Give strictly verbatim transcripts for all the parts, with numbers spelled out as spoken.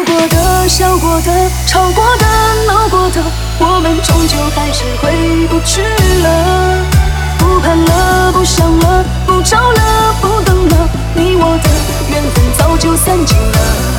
过的、笑过的、吵过的、闹过的，我们终究还是回不去了。不盼了，不想了，不找了，不等了，你我的缘分早就散尽了。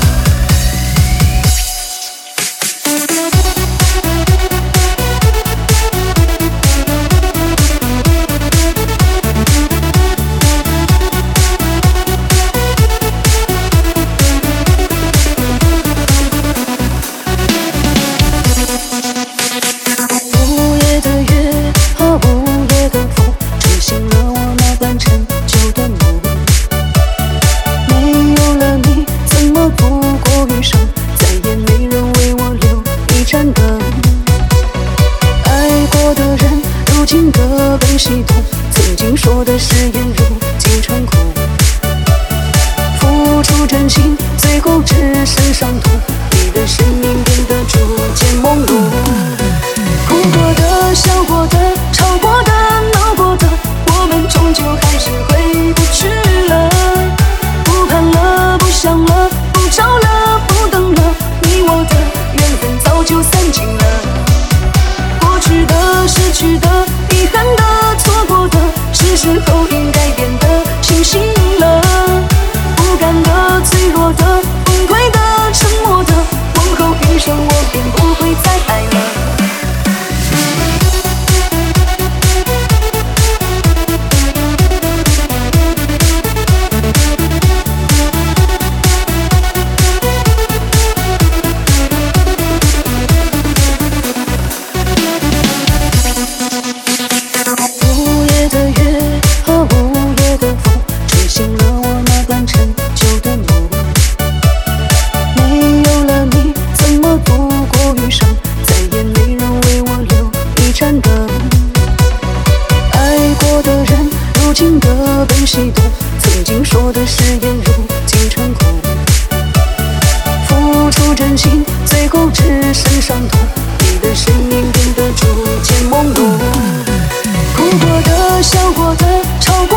曾经说的誓言如今成空，付出真心，最后只剩伤痛，你的生命变得逐渐朦胧。哭过的、笑过的、吵过的、闹过的，我们终究还是回不去了。不盼了，不想了，不找了，不等了，你我的缘分早就散尽了。过去的、失去的、遗憾的、错过的，是时候应该变得清醒了。不甘的、脆弱的、崩溃的、沉默的，往后余生我便不会再爱了。曾经说的誓言如今成空，付出真心，最后只剩伤痛，你的生命变得逐渐朦胧。哭过的、笑过的、吵过